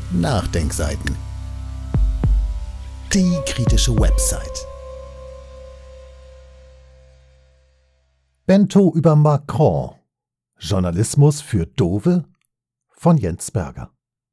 Nachdenkseiten. Die kritische Website. Bento über Macron. Journalismus für Dove? Von Jens Berger.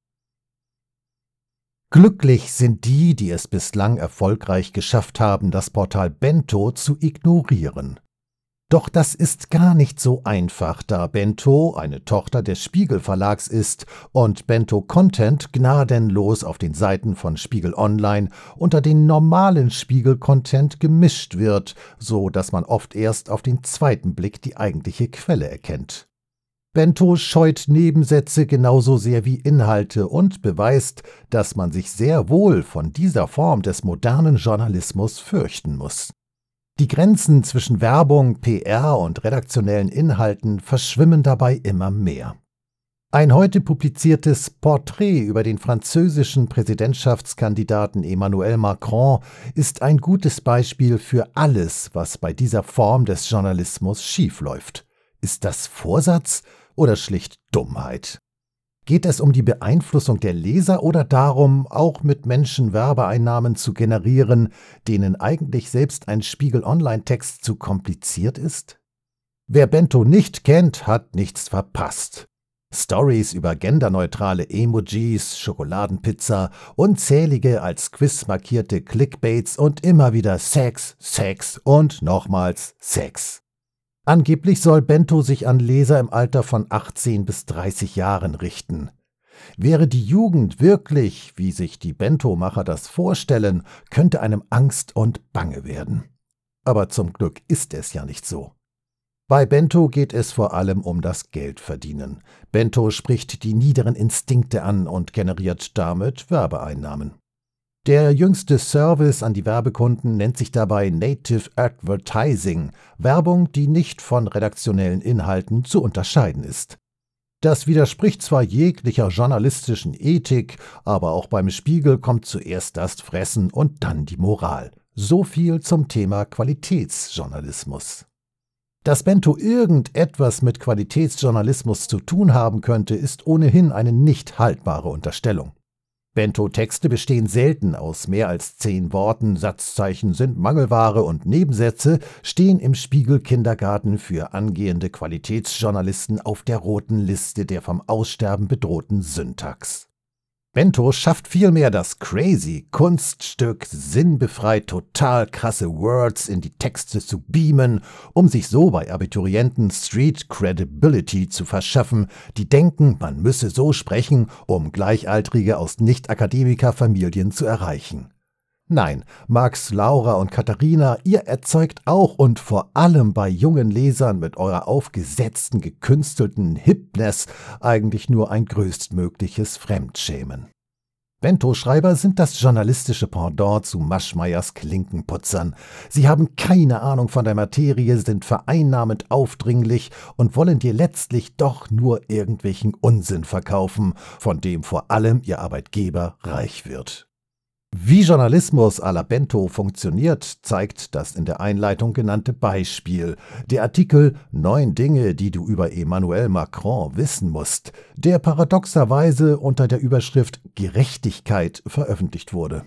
Glücklich sind die, die es bislang erfolgreich geschafft haben, das Portal Bento zu ignorieren. Doch das ist gar nicht so einfach, da Bento eine Tochter des Spiegel Verlags ist und Bento Content gnadenlos auf den Seiten von Spiegel Online unter den normalen Spiegel Content gemischt wird, so dass man oft erst auf den zweiten Blick die eigentliche Quelle erkennt. Bento scheut Nebensätze genauso sehr wie Inhalte und beweist, dass man sich sehr wohl von dieser Form des modernen Journalismus fürchten muss. Die Grenzen zwischen Werbung, PR und redaktionellen Inhalten verschwimmen dabei immer mehr. Ein heute publiziertes Porträt über den französischen Präsidentschaftskandidaten Emmanuel Macron ist ein gutes Beispiel für alles, was bei dieser Form des Journalismus schiefläuft. Ist das Vorsatz oder schlicht Dummheit? Geht es um die Beeinflussung der Leser oder darum, auch mit Menschen Werbeeinnahmen zu generieren, denen eigentlich selbst ein Spiegel-Online-Text zu kompliziert ist? Wer Bento nicht kennt, hat nichts verpasst. Stories über genderneutrale Emojis, Schokoladenpizza, unzählige als Quiz markierte Clickbaits und immer wieder Sex, Sex und nochmals Sex. Angeblich soll Bento sich an Leser im Alter von 18 bis 30 Jahren richten. Wäre die Jugend wirklich, wie sich die Bento-Macher das vorstellen, könnte einem Angst und Bange werden. Aber zum Glück ist es ja nicht so. Bei Bento geht es vor allem um das Geldverdienen. Bento spricht die niederen Instinkte an und generiert damit Werbeeinnahmen. Der jüngste Service an die Werbekunden nennt sich dabei Native Advertising, Werbung, die nicht von redaktionellen Inhalten zu unterscheiden ist. Das widerspricht zwar jeglicher journalistischen Ethik, aber auch beim Spiegel kommt zuerst das Fressen und dann die Moral. So viel zum Thema Qualitätsjournalismus. Dass Bento irgendetwas mit Qualitätsjournalismus zu tun haben könnte, ist ohnehin eine nicht haltbare Unterstellung. Bento-Texte bestehen selten aus mehr als 10 Worten, Satzzeichen sind Mangelware und Nebensätze stehen im Spiegel-Kindergarten für angehende Qualitätsjournalisten auf der roten Liste der vom Aussterben bedrohten Syntax. Bento schafft vielmehr das crazy Kunststück, sinnbefreit total krasse Words in die Texte zu beamen, um sich so bei Abiturienten Street Credibility zu verschaffen, die denken, man müsse so sprechen, um Gleichaltrige aus Nicht-Akademiker-Familien zu erreichen. Nein, Max, Laura und Katharina, ihr erzeugt auch und vor allem bei jungen Lesern mit eurer aufgesetzten, gekünstelten Hipness eigentlich nur ein größtmögliches Fremdschämen. Bento-Schreiber sind das journalistische Pendant zu Maschmeyers Klinkenputzern. Sie haben keine Ahnung von der Materie, sind vereinnahmend aufdringlich und wollen dir letztlich doch nur irgendwelchen Unsinn verkaufen, von dem vor allem ihr Arbeitgeber reich wird. Wie Journalismus à la Bento funktioniert, zeigt das in der Einleitung genannte Beispiel. Der Artikel »9 Dinge, die du über Emmanuel Macron wissen musst«, der paradoxerweise unter der Überschrift »Gerechtigkeit« veröffentlicht wurde.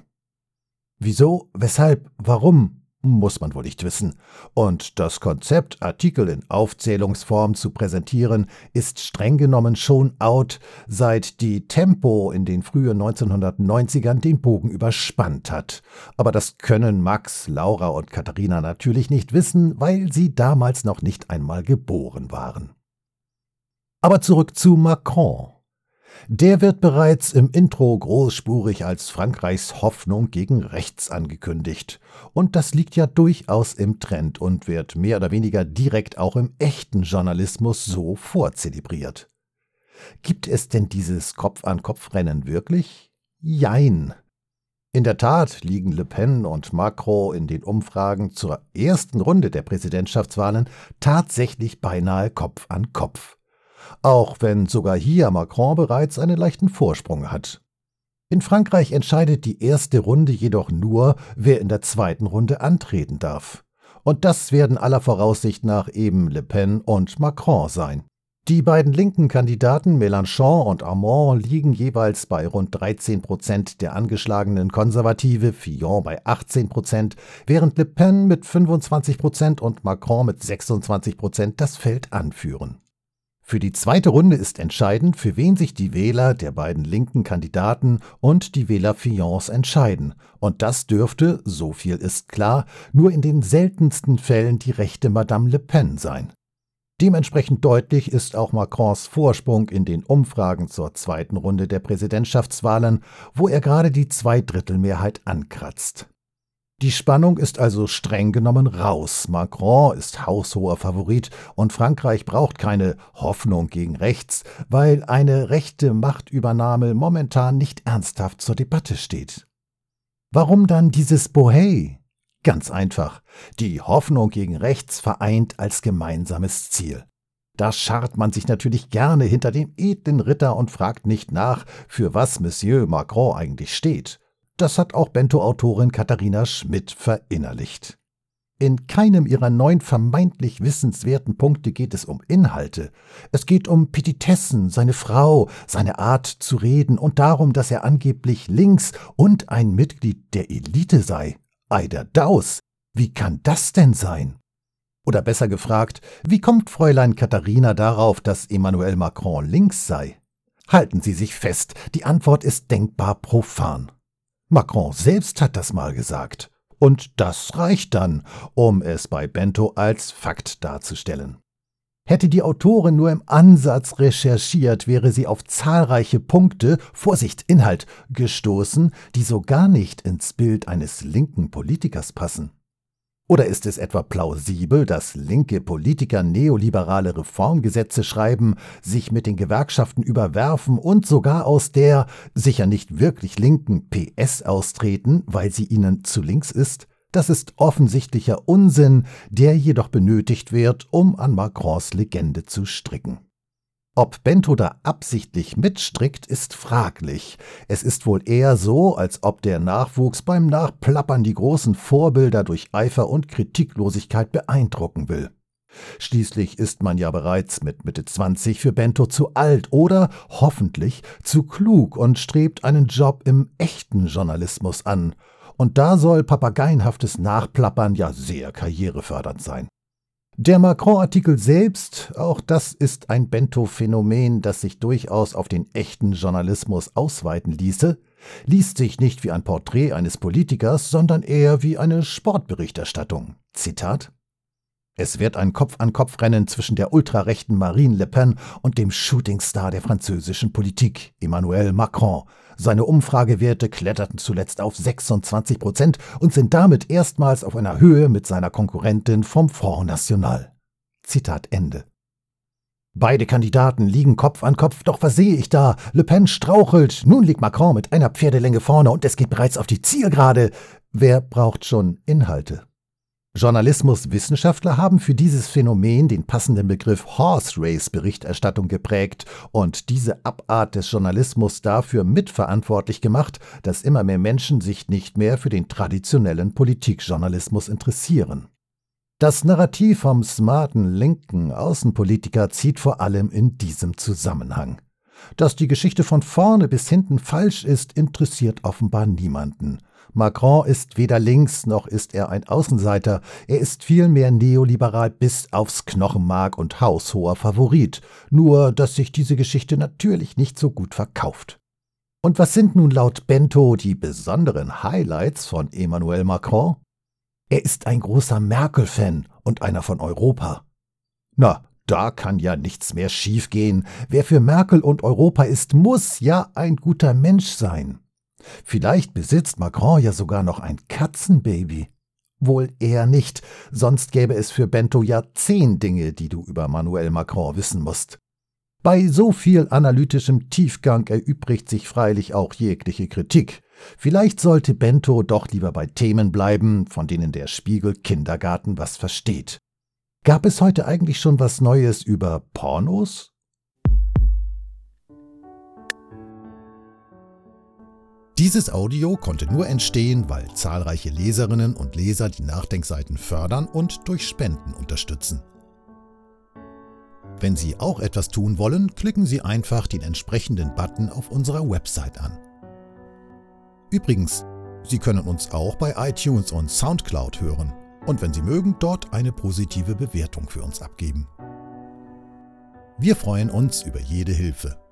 Wieso, weshalb, warum? Muss man wohl nicht wissen. Und das Konzept, Artikel in Aufzählungsform zu präsentieren, ist streng genommen schon out, seit die Tempo in den frühen 1990ern den Bogen überspannt hat. Aber das können Max, Laura und Katharina natürlich nicht wissen, weil sie damals noch nicht einmal geboren waren. Aber zurück zu Macron. Der wird bereits im Intro großspurig als Frankreichs Hoffnung gegen rechts angekündigt. Und das liegt ja durchaus im Trend und wird mehr oder weniger direkt auch im echten Journalismus so vorzelebriert. Gibt es denn dieses Kopf-an-Kopf-Rennen wirklich? Jein. In der Tat liegen Le Pen und Macron in den Umfragen zur ersten Runde der Präsidentschaftswahlen tatsächlich beinahe Kopf an Kopf. Auch wenn sogar hier Macron bereits einen leichten Vorsprung hat. In Frankreich entscheidet die erste Runde jedoch nur, wer in der zweiten Runde antreten darf. Und das werden aller Voraussicht nach eben Le Pen und Macron sein. Die beiden linken Kandidaten Mélenchon und Armand liegen jeweils bei rund 13% der angeschlagenen Konservative, Fillon bei 18%, während Le Pen mit 25% und Macron mit 26% das Feld anführen. Für die zweite Runde ist entscheidend, für wen sich die Wähler der beiden linken Kandidaten und die Wähler Fillons entscheiden. Und das dürfte, so viel ist klar, nur in den seltensten Fällen die rechte Madame Le Pen sein. Dementsprechend deutlich ist auch Macrons Vorsprung in den Umfragen zur zweiten Runde der Präsidentschaftswahlen, wo er gerade die Zweidrittelmehrheit ankratzt. Die Spannung ist also streng genommen raus. Macron ist haushoher Favorit und Frankreich braucht keine Hoffnung gegen rechts, weil eine rechte Machtübernahme momentan nicht ernsthaft zur Debatte steht. Warum dann dieses Bohai? Ganz einfach. Die Hoffnung gegen rechts vereint als gemeinsames Ziel. Da scharrt man sich natürlich gerne hinter dem edlen Ritter und fragt nicht nach, für was Monsieur Macron eigentlich steht. Das hat auch Bento-Autorin Katharina Schmidt verinnerlicht. In keinem ihrer 9 vermeintlich wissenswerten Punkte geht es um Inhalte. Es geht um Petitessen, seine Frau, seine Art zu reden und darum, dass er angeblich links und ein Mitglied der Elite sei. Ei der Daus, wie kann das denn sein? Oder besser gefragt, wie kommt Fräulein Katharina darauf, dass Emmanuel Macron links sei? Halten Sie sich fest, die Antwort ist denkbar profan. Macron selbst hat das mal gesagt. Und das reicht dann, um es bei Bento als Fakt darzustellen. Hätte die Autorin nur im Ansatz recherchiert, wäre sie auf zahlreiche Punkte, Vorsicht, Inhalt, gestoßen, die so gar nicht ins Bild eines linken Politikers passen. Oder ist es etwa plausibel, dass linke Politiker neoliberale Reformgesetze schreiben, sich mit den Gewerkschaften überwerfen und sogar aus der, sicher nicht wirklich linken PS austreten, weil sie ihnen zu links ist? Das ist offensichtlicher Unsinn, der jedoch benötigt wird, um an Macrons Legende zu stricken. Ob Bento da absichtlich mitstrickt, ist fraglich. Es ist wohl eher so, als ob der Nachwuchs beim Nachplappern die großen Vorbilder durch Eifer und Kritiklosigkeit beeindrucken will. Schließlich ist man ja bereits mit Mitte 20 für Bento zu alt oder, hoffentlich, zu klug und strebt einen Job im echten Journalismus an. Und da soll papageienhaftes Nachplappern ja sehr karrierefördernd sein. Der Macron-Artikel selbst, auch das ist ein Bento-Phänomen, das sich durchaus auf den echten Journalismus ausweiten ließe, liest sich nicht wie ein Porträt eines Politikers, sondern eher wie eine Sportberichterstattung. Zitat: Es wird ein Kopf-an-Kopf-Rennen zwischen der ultrarechten Marine Le Pen und dem Shootingstar der französischen Politik, Emmanuel Macron. Seine Umfragewerte kletterten zuletzt auf 26% und sind damit erstmals auf einer Höhe mit seiner Konkurrentin vom Front National. Zitat Ende. Beide Kandidaten liegen Kopf an Kopf, doch was sehe ich da? Le Pen strauchelt, nun liegt Macron mit einer Pferdelänge vorne und es geht bereits auf die Zielgerade. Wer braucht schon Inhalte? Journalismuswissenschaftler haben für dieses Phänomen den passenden Begriff Horse Race Berichterstattung geprägt und diese Abart des Journalismus dafür mitverantwortlich gemacht, dass immer mehr Menschen sich nicht mehr für den traditionellen Politikjournalismus interessieren. Das Narrativ vom smarten linken Außenpolitiker zieht vor allem in diesem Zusammenhang. Dass die Geschichte von vorne bis hinten falsch ist, interessiert offenbar niemanden. Macron ist weder links noch ist er ein Außenseiter, er ist vielmehr neoliberal bis aufs Knochenmark und haushoher Favorit, nur dass sich diese Geschichte natürlich nicht so gut verkauft. Und was sind nun laut Bento die besonderen Highlights von Emmanuel Macron? Er ist ein großer Merkel-Fan und einer von Europa. Na, da kann ja nichts mehr schiefgehen. Wer für Merkel und Europa ist, muss ja ein guter Mensch sein. Vielleicht besitzt Macron ja sogar noch ein Katzenbaby. Wohl eher nicht, sonst gäbe es für Bento ja 10 Dinge, die du über Emmanuel Macron wissen musst. Bei so viel analytischem Tiefgang erübrigt sich freilich auch jegliche Kritik. Vielleicht sollte Bento doch lieber bei Themen bleiben, von denen der Spiegel Kindergarten was versteht. Gab es heute eigentlich schon was Neues über Pornos? Dieses Audio konnte nur entstehen, weil zahlreiche Leserinnen und Leser die Nachdenkseiten fördern und durch Spenden unterstützen. Wenn Sie auch etwas tun wollen, klicken Sie einfach den entsprechenden Button auf unserer Website an. Übrigens, Sie können uns auch bei iTunes und SoundCloud hören und wenn Sie mögen, dort eine positive Bewertung für uns abgeben. Wir freuen uns über jede Hilfe.